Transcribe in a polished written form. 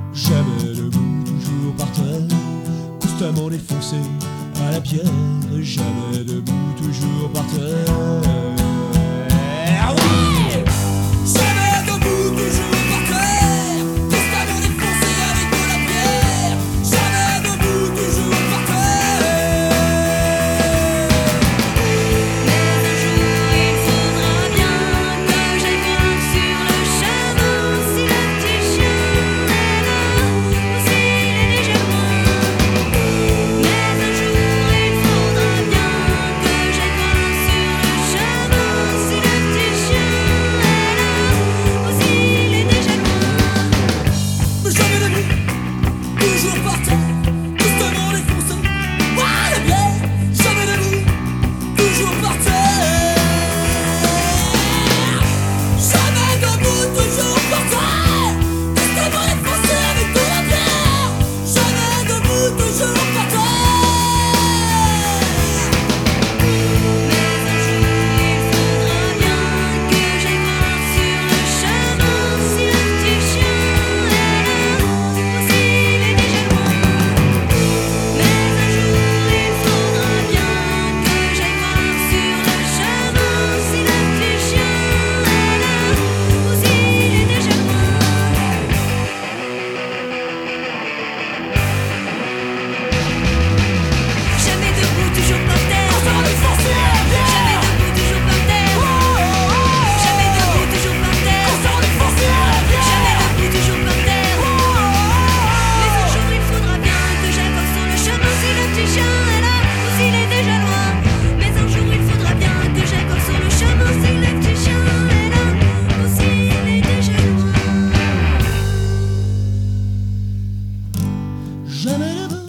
Jamais debout, toujours par terre, constamment défoncé à la pierre. Jamais debout, toujours par terre. Oui, jamais debout, toujours par terre, constamment défoncé avec de la pierre. Jamais debout, toujours par terre. Mais un jour il faudra bien que j'aille voir sur le chemin si le petit chien est là ou s'il est déjà loin. Mais un jour il faudra bien que j'aille voir sur le chemin si le petit chien est là ou s'il est déjà loin. Mais jamais debout, toujours par terre, constamment défoncé à la pierre. Jamais debout, toujours par terre. Jamais debout, toujours par terre, constamment défoncé avec de la pierre. Jamais debout, toujours par terre. Mais un jour il faudra bien que j'aille voir sur le chemin si le petit chien est là ou s'il est déjà loin. Mais un jour il faudra bien que j'aille voir sur le chemin si le petit chien est là ou s'il est déjà loin. Jamais debout, toujours par terre. Constamment défoncé à la pierre. Jamais debout, toujours par terre. Jamais debout, toujours par terre. Constamment défoncé à la pierre. Jamais debout, toujours par terre. Mais un jour il faudra bien que j'aille voir sur le chemin si le petit chien est là ou s'il est déjà loin. Mais un jour il faudra bien que j'aille voir sur le chemin si le petit chien est là ou s'il est déjà loin. Jamais debout.